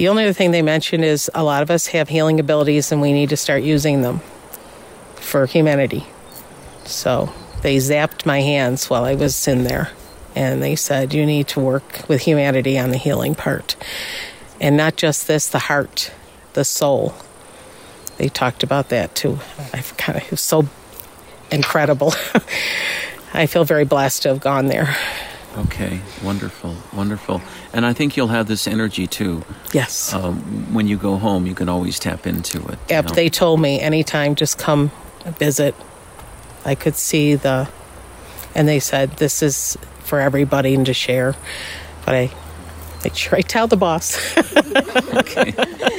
The only other thing they mentioned is a lot of us have healing abilities and we need to start using them for humanity. So they zapped my hands while I was in there. And they said, you need to work with humanity on the healing part. And not just this, the heart, the soul. They talked about that too. It was so incredible. I feel very blessed to have gone there. Okay, wonderful, wonderful. And I think you'll have this energy too. Yes. When you go home, you can always tap into it. Yep, they told me anytime, just come visit. I could see and they said, this is for everybody and to share. But I make sure I tell the boss. Okay.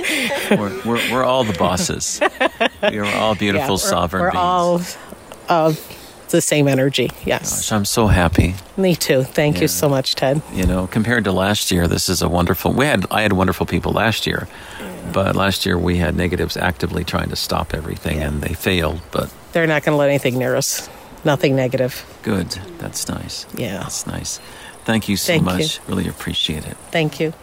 We're all the bosses. We're all beautiful, sovereign beings. We're all the same energy, yes. Gosh, I'm so happy. Me too. Thank you so much, Ted. Compared to last year, this is a wonderful... I had wonderful people last year, but last year we had negatives actively trying to stop everything, and they failed, but... They're not going to let anything near us. Nothing negative. Good. That's nice. Yeah. That's nice. Thank you so much. Really appreciate it. Thank you.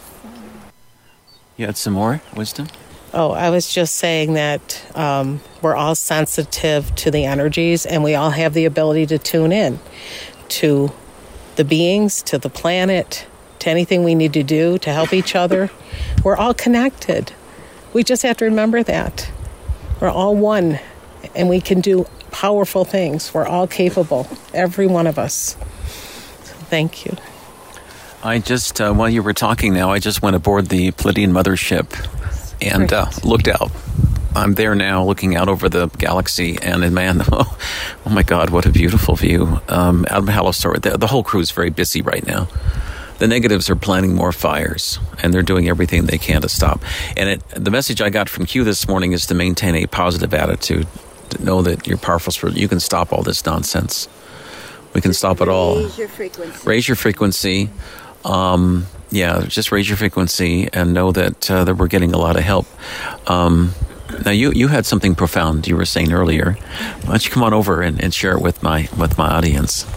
You had some more wisdom? Oh, I was just saying that we're all sensitive to the energies, and we all have the ability to tune in to the beings, to the planet, to anything we need to do to help each other. We're all connected. We just have to remember that. We're all one, and we can do powerful things. We're all capable, every one of us. So thank you. I just, while you were talking now, I just went aboard the Pleiadian mothership and looked out. I'm there now looking out over the galaxy, and man, oh my God, what a beautiful view. Out of Halosaur, the whole crew is very busy right now. The negatives are planning more fires, and they're doing everything they can to stop. And the message I got from Q this morning is to maintain a positive attitude, to know that you're powerful spirit. You can stop all this nonsense. We can stop it all. Raise your frequency. Raise your frequency. Just raise your frequency and know that we're getting a lot of help. Now, you had something profound you were saying earlier. Why don't you come on over and share it with my audience?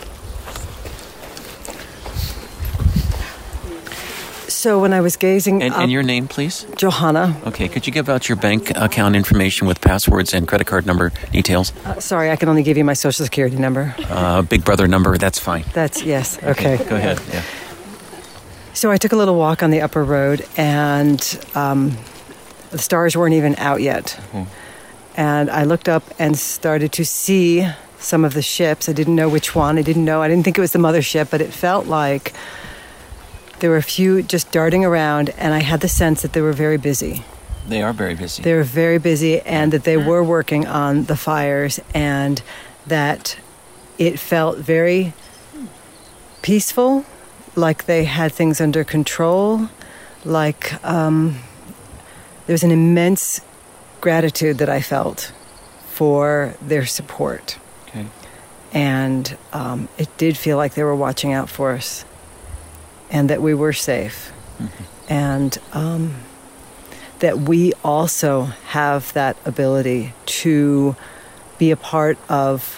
So when I was gazing and your name, please? Johanna. Okay, could you give out your bank account information with passwords and credit card number details? Sorry, I can only give you my Social Security number. Big Brother number, that's fine. Yes, okay. Go ahead, yeah. So I took a little walk on the upper road, and the stars weren't even out yet. Mm-hmm. And I looked up and started to see some of the ships. I didn't know which one. I didn't think it was the mothership, but it felt like there were a few just darting around, and I had the sense that they were very busy. They are very busy. They were very busy, and that they were working on the fires, and that it felt very peaceful, like they had things under control, like there was an immense gratitude that I felt for their support. Okay. And it did feel like they were watching out for us, and that we were safe. Mm-hmm. And that we also have that ability to be a part of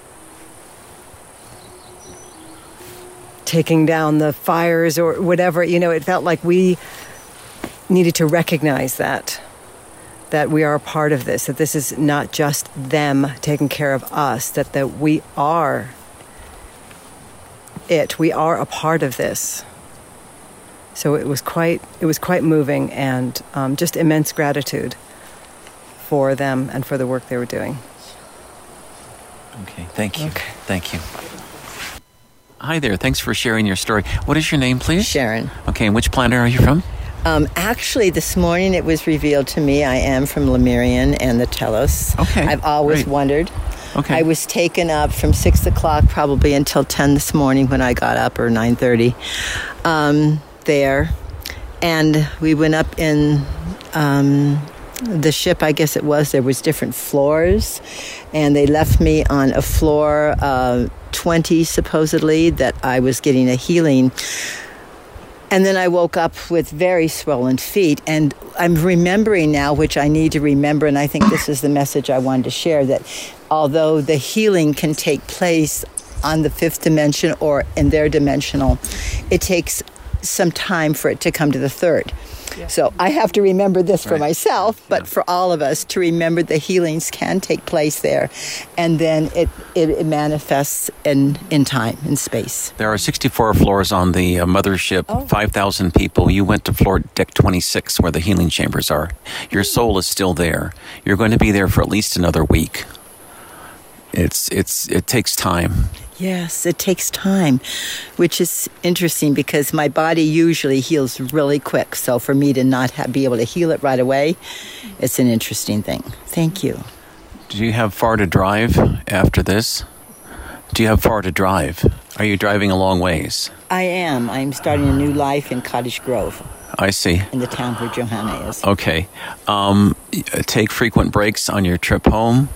taking down the fires or whatever. It felt like we needed to recognize that we are a part of this, that this is not just them taking care of us, that we are we are a part of this. So it was quite moving, and just immense gratitude for them and for the work they were doing. Okay, thank you. Okay. Thank you. Hi there, thanks for sharing your story. What is your name, please? Sharon. Okay, and which planet are you from? Actually, this morning it was revealed to me I am from Lemurian and the Telos. Okay, I've always wondered. Okay. I was taken up from 6 o'clock probably until 10 this morning when I got up, or 9:30. There, and we went up in the ship, I guess it was. There was different floors, and they left me on a floor 20 supposedly that I was getting a healing. And then I woke up with very swollen feet, and I'm remembering now, which I need to remember, and I think this is the message I wanted to share, that although the healing can take place on the fifth dimension or in their dimensional, it takes some time for it to come to the third. So I have to remember this for myself, but for all of us to remember the healings can take place there, and then it manifests in time, in space. There are 64 floors on the mothership, 5,000 people. You went to floor deck 26 where the healing chambers are. Your soul is still there. You're going to be there for at least another week. It takes time. Yes, it takes time, which is interesting because my body usually heals really quick. So for me to not be able to heal it right away, it's an interesting thing. Thank you. Do you have far to drive after this? Do you have far to drive? Are you driving a long ways? I am. I'm starting a new life in Cottage Grove. I see. In the town where Johanna is. Okay. Take frequent breaks on your trip home.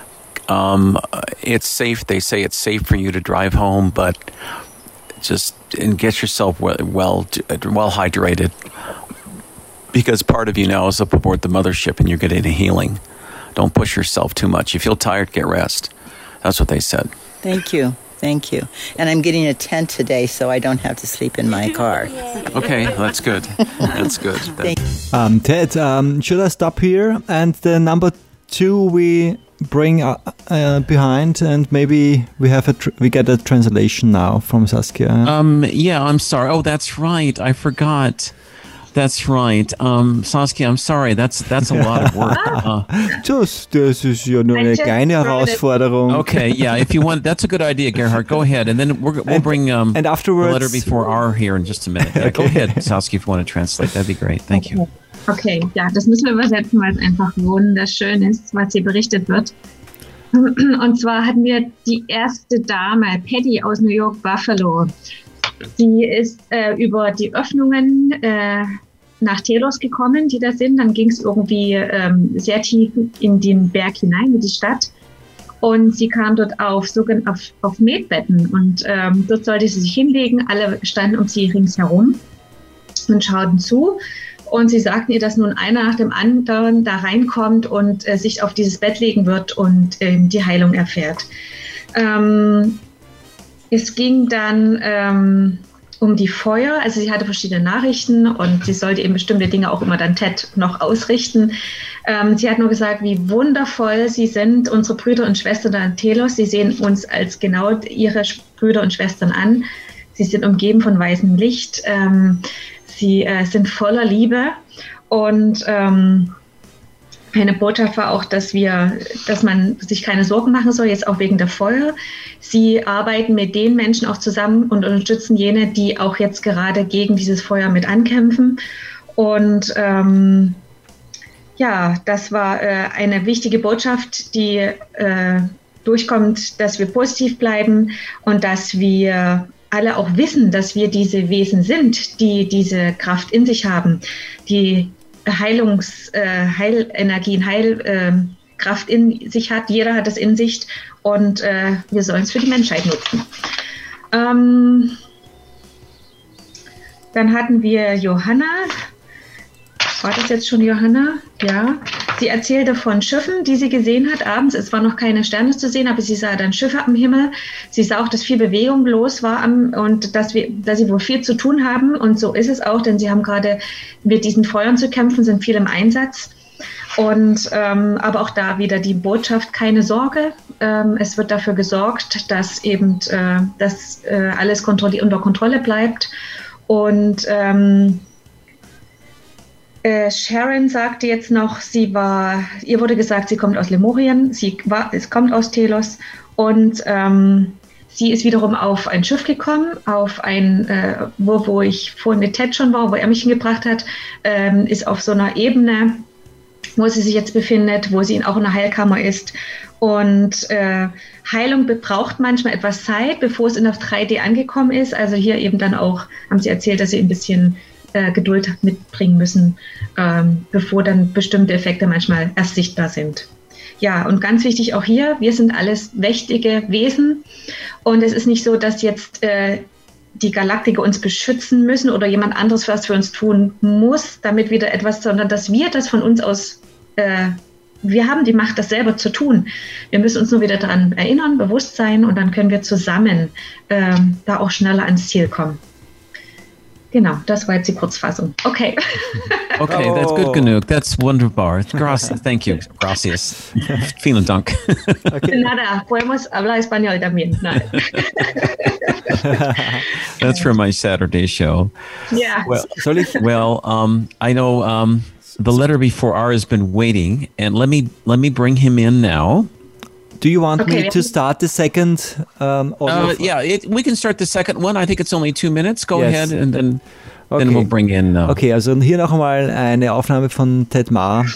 It's safe. They say it's safe for you to drive home, but just get yourself well hydrated, because part of you now is up aboard the mothership and you're getting a healing. Don't push yourself too much. You feel tired, get rest. That's what they said. Thank you. And I'm getting a tent today, so I don't have to sleep in my car. Okay, that's good. That's good. Ted, should I stop here? And the number 2 we bring behind, and maybe we get a translation now from Saskia. Yeah, I'm sorry. Oh, that's right. I forgot. That's right. Saskia, I'm sorry. That's a lot of work. Das ist ja nur eine kleine Herausforderung. Okay, yeah. If you want, that's a good idea, Gerhard. Go ahead, and then we'll bring and afterwards, the letter before R here in just a minute. Yeah, go ahead, Saskia, if you want to translate. That'd be great. Thank you. Okay, ja, das müssen wir übersetzen, weil es einfach wunderschön ist, was hier berichtet wird. Und zwar hatten wir die erste Dame, Patty aus New York, Buffalo. Sie ist über die Öffnungen nach Telos gekommen, die da sind. Dann ging es irgendwie sehr tief in den Berg hinein, in die Stadt. Und sie kam dort auf Medbetten. Und dort sollte sie sich hinlegen. Alle standen um sie ringsherum und schauten zu. Und sie sagten ihr, dass nun einer nach dem anderen da reinkommt und sich auf dieses Bett legen wird und die Heilung erfährt. Es ging dann um die Feuer, also sie hatte verschiedene Nachrichten und sie sollte eben bestimmte Dinge auch immer dann Ted noch ausrichten. Sie hat nur gesagt, wie wundervoll sie sind, unsere Brüder und Schwestern da in Telos. Sie sehen uns als genau ihre Brüder und Schwestern an. Sie sind umgeben von weißem Licht. Sie sind voller Liebe und eine Botschaft war auch, dass man sich keine Sorgen machen soll, jetzt auch wegen der Feuer. Sie arbeiten mit den Menschen auch zusammen und unterstützen jene, die auch jetzt gerade gegen dieses Feuer mit ankämpfen. Und das war eine wichtige Botschaft, die durchkommt, dass wir positiv bleiben und dass wir alle auch wissen, dass wir diese Wesen sind, die diese Kraft in sich haben, die Heilenergien, Heilkraft in sich hat. Jeder hat es in sich und wir sollen es für die Menschheit nutzen. Dann hatten wir Johanna. War das jetzt schon Johanna? Ja. Sie erzählte von Schiffen, die sie gesehen hat abends. Es waren noch keine Sterne zu sehen, aber sie sah dann Schiffe am Himmel. Sie sah auch, dass viel Bewegung los war und dass sie wohl viel zu tun haben. Und so ist es auch, denn sie haben gerade mit diesen Feuern zu kämpfen, sind viel im Einsatz. Und aber auch da wieder die Botschaft, keine Sorge. Es wird dafür gesorgt, dass eben alles unter Kontrolle bleibt. Und Sharon sagte jetzt noch, ihr wurde gesagt, sie kommt aus Lemurien, es kommt aus Telos und sie ist wiederum auf ein Schiff gekommen, auf wo ich vorhin mit Ted schon war, wo er mich hingebracht hat, ist auf so einer Ebene, wo sie sich jetzt befindet, wo sie auch in einer Heilkammer ist. Und Heilung braucht manchmal etwas Zeit, bevor es in der 3D angekommen ist. Also hier eben dann auch, haben sie erzählt, dass sie ein bisschen Geduld mitbringen müssen, bevor dann bestimmte Effekte manchmal erst sichtbar sind. Ja, und ganz wichtig auch hier, wir sind alles mächtige Wesen und es ist nicht so, dass jetzt die Galaktiker uns beschützen müssen oder jemand anderes was für uns tun muss, damit wieder etwas, sondern dass wir das von uns aus, wir haben die Macht, das selber zu tun. Wir müssen uns nur wieder daran erinnern, bewusst sein und dann können wir zusammen da auch schneller ans Ziel kommen. Genau, das war jetzt die Kurzfassung. Okay. Okay, that's good genug. That's wunderbar. Thank you. Gracias. Vielen Dank. Okay. Nada, podemos hablar español también. No. That's for my Saturday show. Yeah. Soll ich? Well, I know the letter before R has been waiting, and let me bring him in now. Do you want Okay, me to start the second audio? Yeah, we can start the second one. I think it's only 2 minutes. Go Yes. ahead, and then Okay. we'll bring in. Okay, also hier noch einmal eine Aufnahme von Ted Mahr.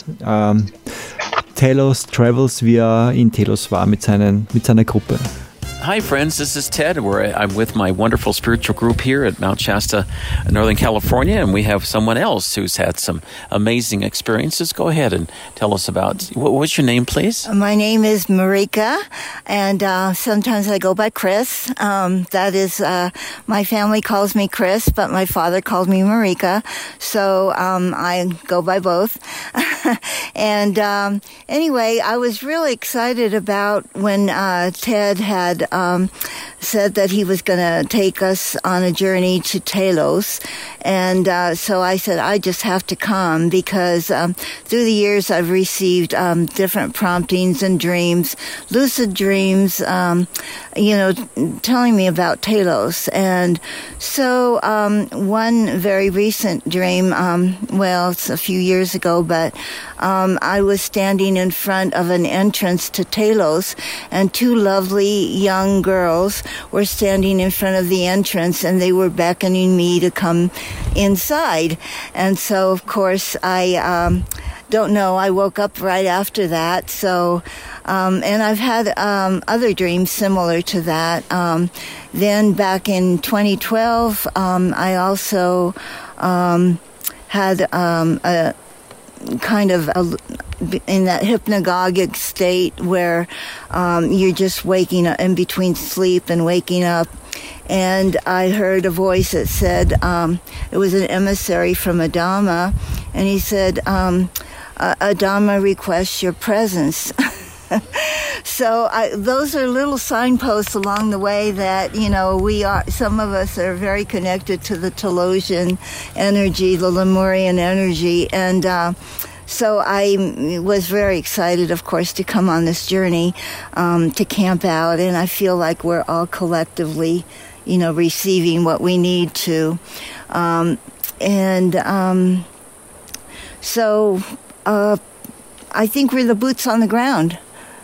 Telos Travels, wie er in Telos war mit seiner Gruppe. Hi, friends. This is Ted. I'm with my wonderful spiritual group here at Mount Shasta, Northern California, and we have someone else who's had some amazing experiences. Go ahead and tell us about. What's your name, please? My name is Marika, and sometimes I go by Chris. That is, my family calls me Chris, but my father calls me Marika, so I go by both. And anyway, I was really excited about when Ted had said that he was going to take us on a journey to Telos. And so I said, I just have to come because through the years I've received different promptings and dreams, lucid dreams, telling me about Telos. And so one very recent dream, it's a few years ago, but I was standing in front of an entrance to Telos, and two lovely young girls were standing in front of the entrance, and they were beckoning me to come inside. And so, of course, I don't know. I woke up right after that. So, and I've had other dreams similar to that. Then back in 2012, I also had a kind of in that hypnagogic state where you're just waking up in between sleep and waking up. And I heard a voice that said, it was an emissary from Adama, and he said, Adama requests your presence. So those are little signposts along the way that, some of us are very connected to the Telosian energy, the Lemurian energy. And so I was very excited, of course, to come on this journey, to camp out. And I feel like we're all collectively, receiving what we need to. So I think we're the boots on the ground.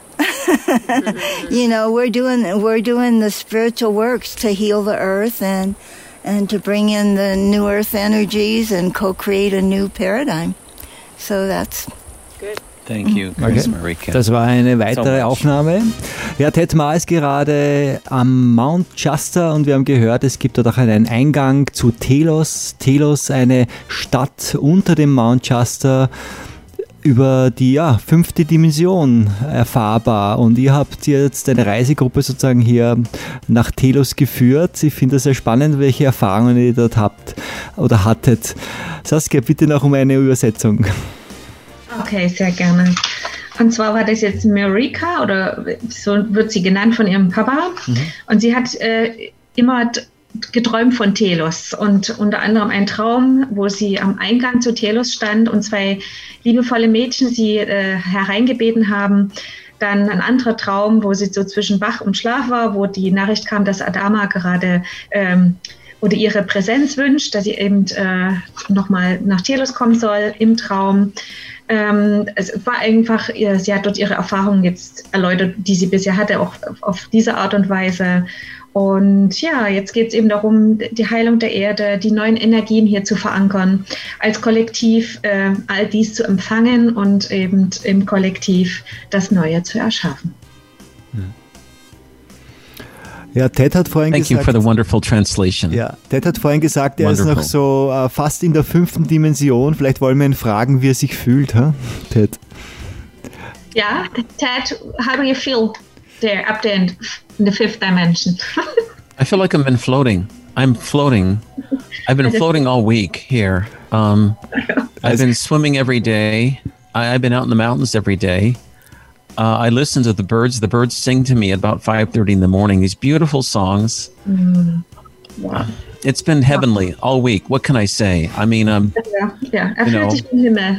We're doing the spiritual works to heal the earth and to bring in the new earth energies and co-create a new paradigm. So that's good. Thank you, Chris Marika. Das war eine weitere Aufnahme. Ja, Ted Mahr ist gerade am Mount Shasta und wir haben gehört, es gibt dort auch einen Eingang zu Telos. Telos, eine Stadt unter dem Mount Shasta, über die 5. Dimension erfahrbar. Und ihr habt jetzt eine Reisegruppe sozusagen hier nach Telos geführt. Ich finde das sehr spannend, welche Erfahrungen ihr dort habt oder hattet. Saskia, bitte noch um eine Übersetzung. Okay, sehr gerne. Und zwar war das jetzt Marika, oder so wird sie genannt von ihrem Papa. Und sie hat immer geträumt von Telos und unter anderem ein Traum, wo sie am Eingang zu Telos stand und zwei liebevolle Mädchen sie hereingebeten haben. Dann ein anderer Traum, wo sie so zwischen wach und Schlaf war, wo die Nachricht kam, dass Adama gerade oder ihre Präsenz wünscht, dass sie eben nochmal nach Telos kommen soll im Traum. Es war einfach, sie hat dort ihre Erfahrungen jetzt erläutert, die sie bisher hatte, auch auf diese Art und Weise. Und ja, jetzt geht es eben darum, die Heilung der Erde, die neuen Energien hier zu verankern, als Kollektiv all dies zu empfangen und eben im Kollektiv das Neue zu erschaffen. Ja, Ted hat vorhin Thank gesagt... you for the wonderful translation. Ja, Ted hat vorhin gesagt, er ist noch so fast in der 5. Dimension. Vielleicht wollen wir ihn fragen, wie er sich fühlt, Ted? Ja, Ted, how do you feel there up there in the 5th dimension? I feel like I've been floating. I'm floating. I've been floating all week here. I've been swimming every day. I've been out in the mountains every day. I listen to the birds. The birds sing to me at about 5:30 in the morning. These beautiful songs. Wow. it's been heavenly all week. What can I say? I mean, er fühlt sich im Himmel.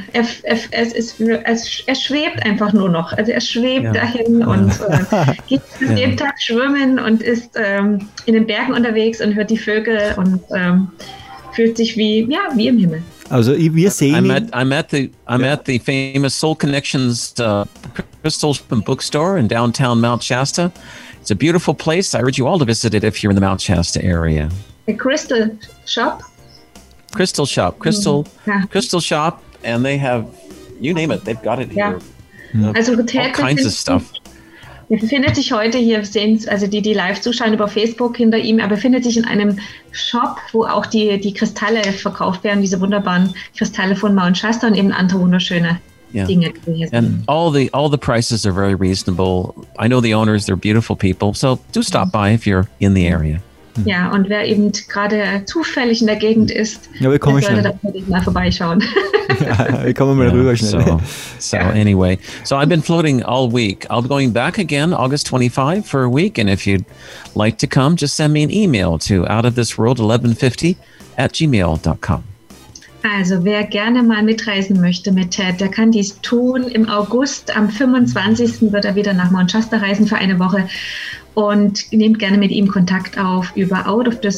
Er schwebt einfach nur noch. Also er schwebt dahin und geht jeden Tag schwimmen und ist in den Bergen unterwegs und hört die Vögel und fühlt sich wie im Himmel. Also wir sehen I'm at the famous Soul Connections Crystal Bookstore in downtown Mount Shasta. It's a beautiful place. I urge you all to visit it if you're in the Mount Shasta area. A crystal shop? Crystal shop. Crystal shop, and they have, you name it, they've got it here. Also all kinds of stuff. Er befindet sich heute hier, sehen also die live zuschauen über Facebook hinter ihm, er befindet sich in einem Shop, wo auch die Kristalle verkauft werden, diese wunderbaren Kristalle von Mount Shasta und eben andere wunderschöne Dinge. And all the prices are very reasonable. I know the owners, they're beautiful people, so do stop by if you're in the area. Ja, und wer eben gerade zufällig in der Gegend ist, wir kommen sollte da mal vorbeischauen. Wir kommen mal rüber schnell. So anyway, so I've been floating all week. I'll be going back again August 25 for a week, and if you'd like to come, just send me an email to outofthisworld1150@gmail.com. Also wer gerne mal mitreisen möchte mit Ted, der kann dies tun. Im August, am 25. wird er wieder nach Mount Shasta reisen für eine Woche und nehmt gerne mit ihm Kontakt auf über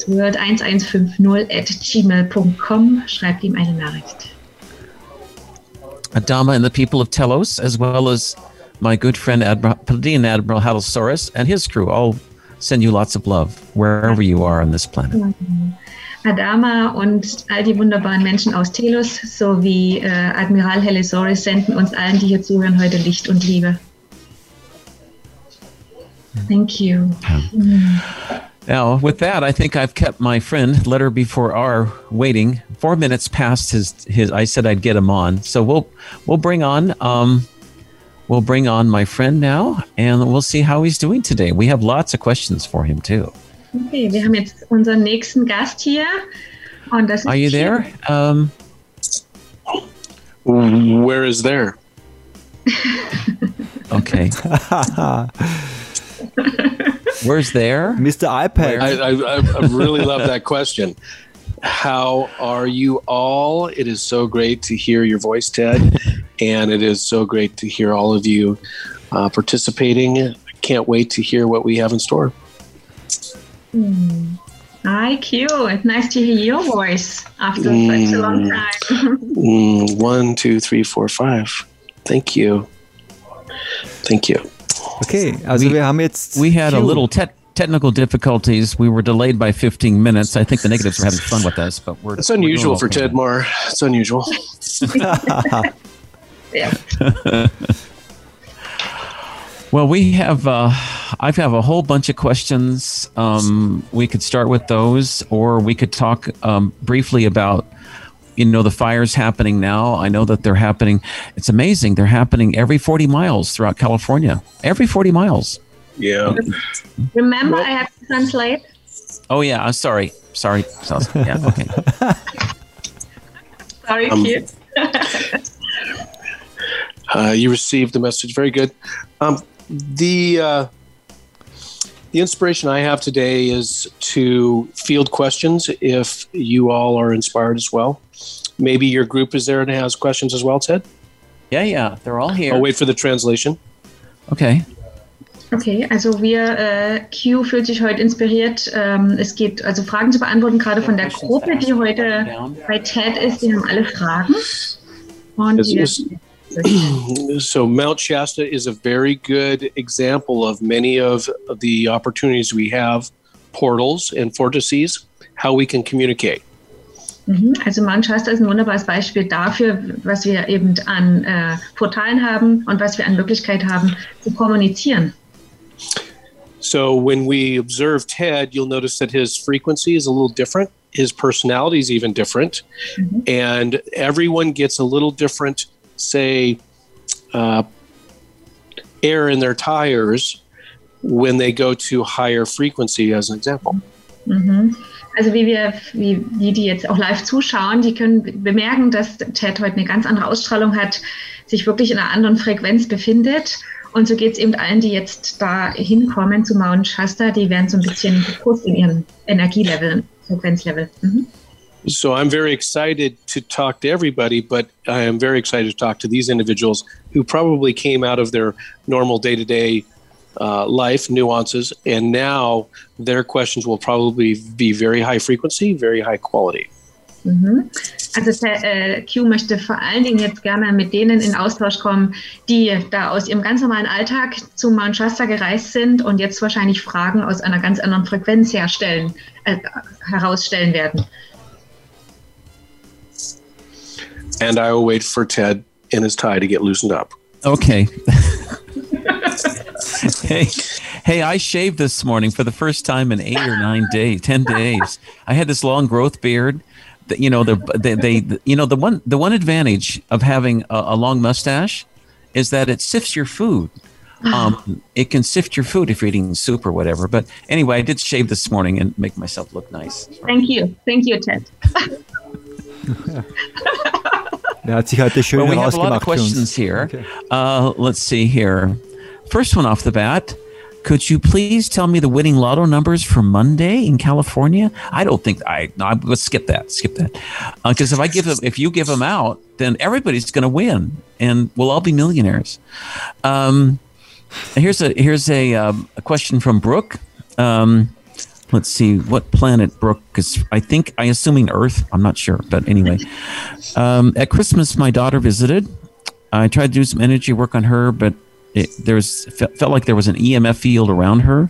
outofthisworld1150@gmail.com. Schreibt ihm eine Nachricht. Adama and the people of Telos, as well as my good friend Palladian Admiral Hadalsaurus and his crew, all send you lots of love wherever you are on this planet. Adama und all die wunderbaren Menschen aus Telos sowie Admiral Helisaurus senden uns allen, die hier zuhören, heute Licht und Liebe. Thank you. Now, with that, I think I've kept my friend, Letter Before R, waiting. 4 minutes past his. I said I'd get him on, so we'll bring on my friend now, and we'll see how he's doing today. We have lots of questions for him too. Okay, wir haben jetzt unseren nächsten Gast hier. Und das ist Are you there? Where is there? Okay. Where's there? Mr. iPad. I really love that question. How are you all? It is so great to hear your voice, Ted, and it is so great to hear all of you participating. I can't wait to hear what we have in store. Hi, Q. It's nice to hear your voice after such a long time. 1, 2, 3, 4, 5. Thank you. Okay, also wir haben jetzt... We had a little technical difficulties. We were delayed by 15 minutes. I think the negatives are having fun with us, but It's unusual for Ted Moore. It's unusual. Yeah. Well, we have, I have a whole bunch of questions. We could start with those, or we could talk briefly about, the fires happening now. I know that they're happening. It's amazing. They're happening every 40 miles throughout California. Every 40 miles. Yeah. Remember, I have to translate. Oh, yeah. I'm sorry. Yeah, okay. Sorry, Q. You received the message. Very good. The inspiration I have today is to field questions if you all are inspired as well. Maybe your group is there and has questions as well, Ted? Yeah. They're all here. I'll wait for the translation. Okay. Okay, also Q fühlt sich heute inspiriert. Es geht also Fragen zu beantworten, gerade von der Gruppe, die heute bei TED ist. Die haben alle Fragen. Und So Mount Shasta is a very good example of many of the opportunities we have, portals and vortices, how we can communicate. Also Mount Shasta ist ein wunderbares Beispiel dafür, was wir eben an Portalen haben und was wir an Möglichkeit haben zu kommunizieren. So when we observe Ted, you'll notice that his frequency is a little different. His personality is even different. And everyone gets a little different, say, air in their tires when they go to higher frequency, as an example. Also wie die jetzt auch live zuschauen, die können bemerken, dass Ted heute eine ganz andere Ausstrahlung hat, sich wirklich in einer anderen Frequenz befindet. Und so geht es eben allen, die jetzt da hinkommen zu Mount Shasta, die werden so ein bisschen gepusht in ihren Energieleveln. Frequenzlevel. So I'm very excited to talk to everybody, but I am very excited to talk to these individuals who probably came out of their normal day-to-day life nuances, and now their questions will probably be very high frequency, very high quality. Also Q möchte vor allen Dingen jetzt gerne mit denen in Austausch kommen, die da aus ihrem ganz normalen Alltag zu Mount Shasta gereist sind und jetzt wahrscheinlich Fragen aus einer ganz anderen Frequenz herausstellen werden. And I will wait for Ted in his tie to get loosened up. Okay. Hey, I shaved this morning for the first time in 10 days. I had this long growth beard. The one advantage of having a long mustache is that it sifts your food. It can sift your food if you're eating soup or whatever. But anyway, I did shave this morning and make myself look nice. Thank you, Ted. Hat sich heute schön we have a lot of für uns. questions here. Okay. Let's see here. First one off the bat. Could you please tell me the winning lotto numbers for Monday in California? I don't think let's skip that. Because if you give them out, then everybody's going to win, and we'll all be millionaires. Here's a question from Brooke. Let's see what planet Brooke is. I'm assuming Earth. I'm not sure, but anyway. At Christmas, my daughter visited. I tried to do some energy work on her, but it felt like there was an EMF field around her.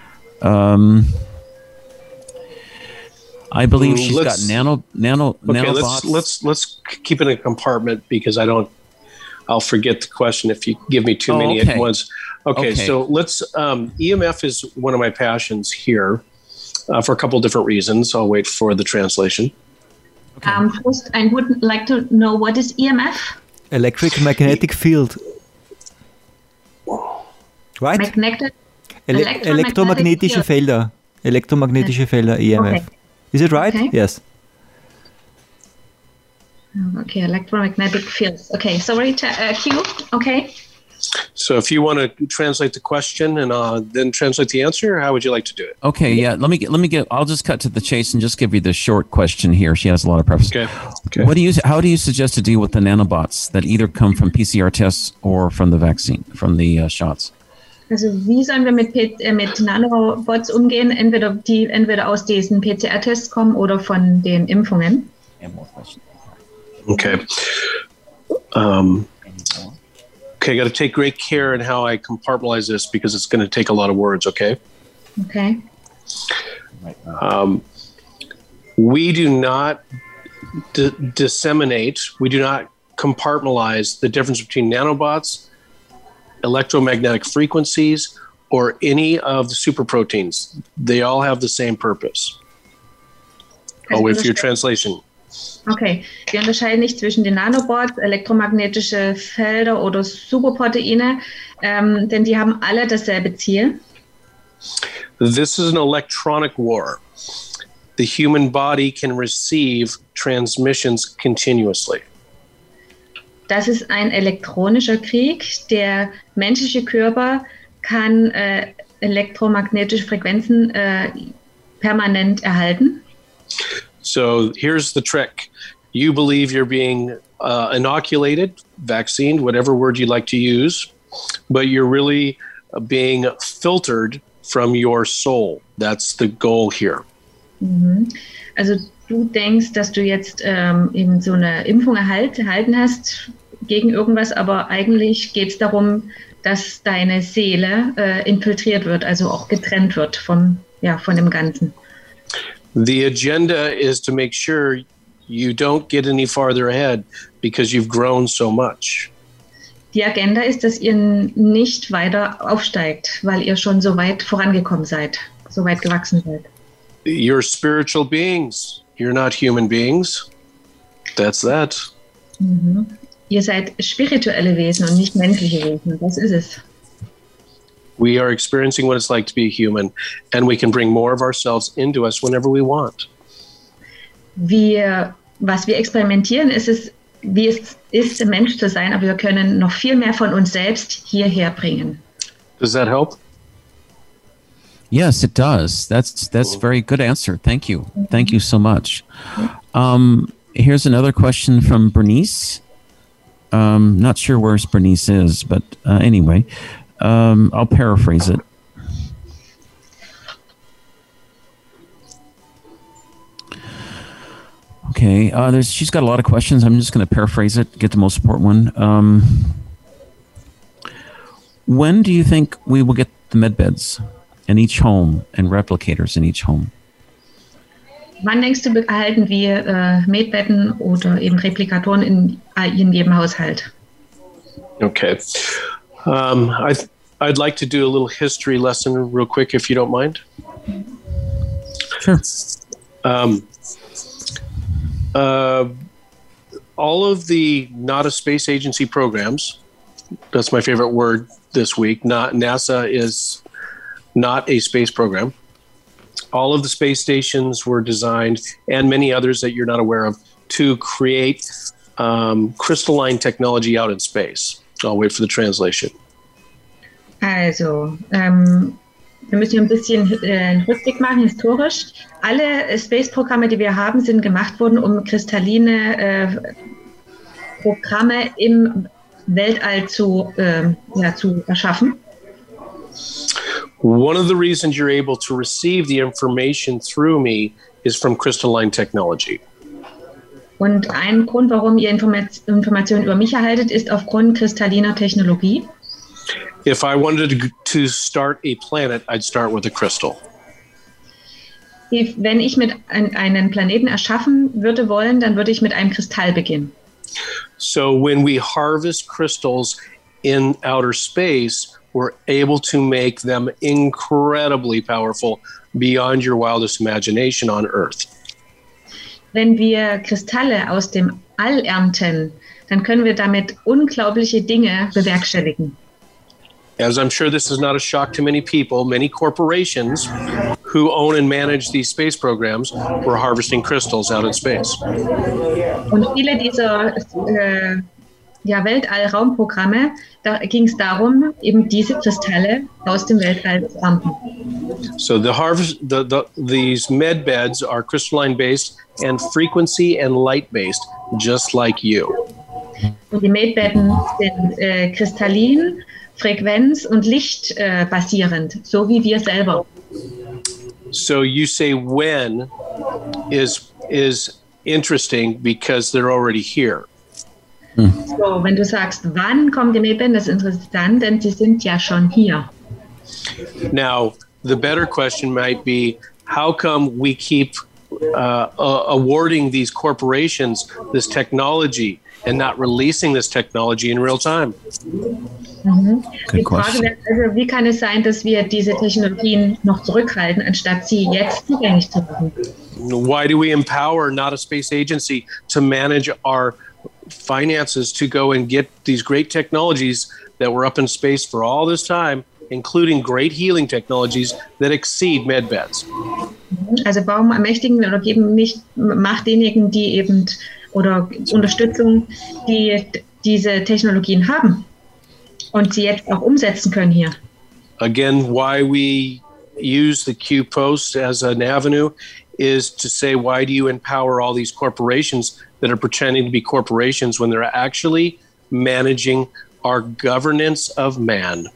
I believe she's got nanobots. Let's keep it in a compartment because I'll forget the question if you give me too many at once. Okay, so let's. EMF is one of my passions here for a couple of different reasons. I'll wait for the translation. Okay. First, I would like to know what is EMF? Electromagnetic field. Right? Elektromagnetische Felder. Elektromagnetische Felder, EMF. Okay. Is it right? Okay. Yes. Okay, electromagnetic fields. Okay, sorry, Q. Okay. So if you want to translate the question and then translate the answer, how would you like to do it? Okay, yeah. Let me get. I'll just cut to the chase and just give you the short question here. She has a lot of preface. Okay. How do you suggest to deal with the nanobots that either come from PCR tests or from the vaccine, from the shots? Also wie sollen wir mit Nanobots umgehen, entweder aus diesen PCR-Tests kommen oder von den Impfungen? Okay. Okay, I got to take great care in how I compartmentalize this because it's going to take a lot of words, okay? Okay. We do not disseminate, we do not compartmentalize the difference between nanobots, electromagnetic frequencies, or any of the superproteins. They all have the same purpose. I'll wait for your translation. Okay, wir unterscheiden nicht zwischen den Nanobots, elektromagnetische Felder oder Superproteine, denn die haben alle dasselbe Ziel. This is an electronic war. The human body can receive transmissions continuously. Das ist ein elektronischer Krieg. Der menschliche Körper kann elektromagnetische Frequenzen permanent erhalten. So here's the trick. You believe you're being inoculated, vaccinated, whatever word you like to use, but you're really being filtered from your soul. That's the goal here. Mhm. Also du denkst, dass du jetzt eben so eine Impfung erhalten hast gegen irgendwas, aber eigentlich geht es darum, dass deine Seele infiltriert wird, also auch getrennt wird von dem Ganzen. The agenda is to make sure you don't get any farther ahead because you've grown so much. Die Agenda ist, dass ihr nicht weiter aufsteigt, weil ihr schon so weit vorangekommen seid, so weit gewachsen seid. You're spiritual beings. You're not human beings. That's that. Mhm. Ihr seid spirituelle Wesen und nicht menschliche Wesen. Das ist es. We are experiencing what it's like to be a human, and we can bring more of ourselves into us whenever we want. Was wir experimentieren, ist wie es ist, ein Mensch zu sein, aber wir können noch viel mehr von uns selbst hierher bringen. Does that help? Yes, it does. That's very good answer. Thank you. Thank you so much. Here's another question from Bernice. Not sure where Bernice is, but anyway, I'll paraphrase it. Okay, she's got a lot of questions. I'm just going to paraphrase it, get the most important one. When do you think we will get the med beds in each home and replicators in each home? Wann denkst du, erhalten wir Medbetten oder eben Replikatoren in jedem Haushalt? Okay. I'd like to do a little history lesson real quick, if you don't mind. Sure. All of the not a space agency programs, that's my favorite word this week. NASA is not a space program. All of the space stations were designed, and many others that you're not aware of, to create crystalline technology out in space. I'll wait for the translation. Also, wir müssen hier ein bisschen einen Rückblick machen, historisch. Alle Space-Programme, die wir haben, sind gemacht worden, um kristalline Programme im Weltall zu erschaffen. One of the reasons you're able to receive the information through me is from crystalline technology. Und ein Grund, warum ihr Informationen über mich erhaltet, ist aufgrund kristalliner Technologie. If I wanted to start a planet, I'd start with a crystal. Wenn ich mit einen Planeten erschaffen würde wollen, dann würde ich mit einem Kristall beginnen. So when we harvest crystals in outer space, we're able to make them incredibly powerful beyond your wildest imagination on Earth. Wenn wir Kristalle aus dem All ernten, dann können wir damit unglaubliche Dinge bewerkstelligen. As I'm sure this is not a shock to many people, many corporations who own and manage these space programs were harvesting crystals out in space. Und viele dieser Weltall-Raumprogramme, da ging es darum, eben diese Kristalle aus dem Weltall zu ernten. So these med beds are crystalline based and frequency and light based, just like you. Und die Medbetten sind kristallin, Frequenz- und Licht basierend, so wie wir selber. So you say when is interesting because they're already here. So, wenn du sagst, wann kommen die Medbetten, das ist interessant, denn sie sind ja schon hier. Now, the better question might be, how come we keep awarding these corporations this technology and not releasing this technology in real time? Die Frage wäre also, wie kann es sein, dass wir diese Technologien noch zurückhalten, anstatt sie jetzt zugänglich zu machen? Why do we empower not a space agency to manage our finances to go and get these great technologies that were up in space for all this time, including great healing technologies that exceed medbeds? Also warum ermächtigen oder geben nicht Macht denjenigen, die eben oder Unterstützung, die diese Technologien haben und sie jetzt auch umsetzen können hier? Again, why we use the Q post as an avenue is to say, why do you empower all these corporations that are pretending to be corporations when they're actually managing our governance of man?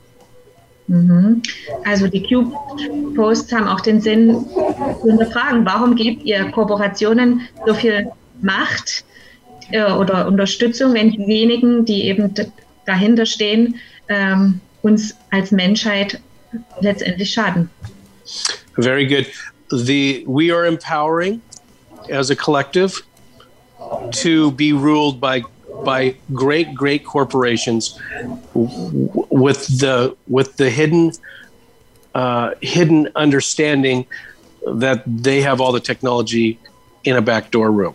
Also die Q-Posts haben auch den Sinn zu hinterfragen, warum gebt ihr Korporationen so viel Macht oder Unterstützung, wenn die wenigen, die eben dahinter stehen, uns als Menschheit letztendlich schaden? Very good. We are empowering as a collective to be ruled by great corporations with the hidden understanding that they have all the technology in a backdoor room.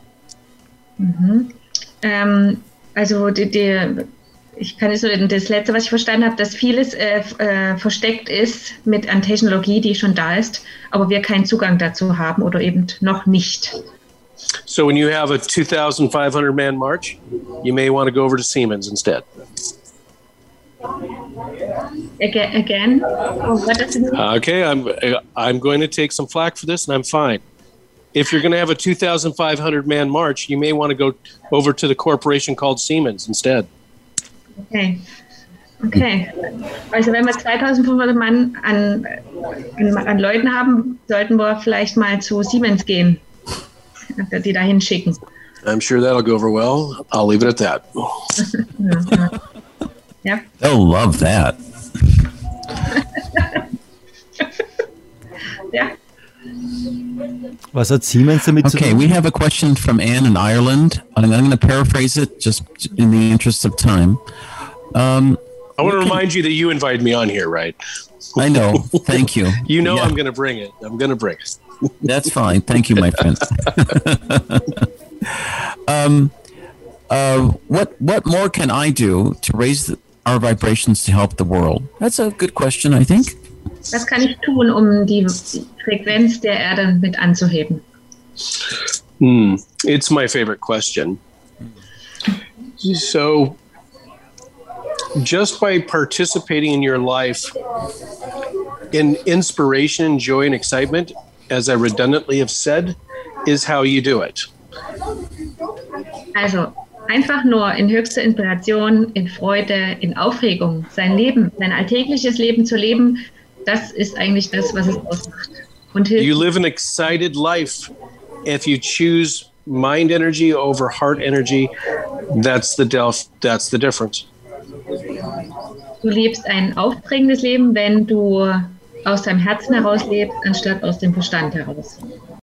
Also ich kann so das letzte, was ich verstanden habe, dass vieles versteckt ist an Technologie, die schon da ist, aber wir keinen Zugang dazu haben oder eben noch nicht. So when you have a 2,500 man march, you may want to go over to Siemens instead. Again? Oh, what does it mean? Okay, I'm going to take some flack for this, and I'm fine. If you're going to have a 2,500 man march, you may want to go over to the corporation called Siemens instead. Okay. Also wenn wir 2.500 Mann an Leuten haben, sollten wir vielleicht mal zu Siemens gehen, die da hinschicken. I'm sure that'll go over well. I'll leave it at that. Ja. They'll love that. Ja. Was hat Siemens damit zu Okay, tun? we have a question from Anne in Ireland. I'm going to paraphrase it just in the interest of time. I want to remind you that you invited me on here, right? I know. Thank you. You know Yeah. I'm going to bring it. That's fine. Thank you, my friend. What more can I do to raise our vibrations to help the world? That's a good question, I think. Was kann ich tun, um die Frequenz der Erde mit anzuheben? It's my favorite question. So, just by participating in your life in inspiration, joy, and excitement, as I redundantly have said, is how you do it. Also einfach nur in höchster Inspiration, in Freude, in Aufregung, sein Leben, sein alltägliches Leben zu leben, das ist eigentlich das, was es ausmacht. Und hilft. You live an excited life if you choose mind energy over heart energy. That's the difference. Du lebst ein aufregendes Leben, wenn du aus deinem Herzen heraus lebst, anstatt aus dem Verstand heraus.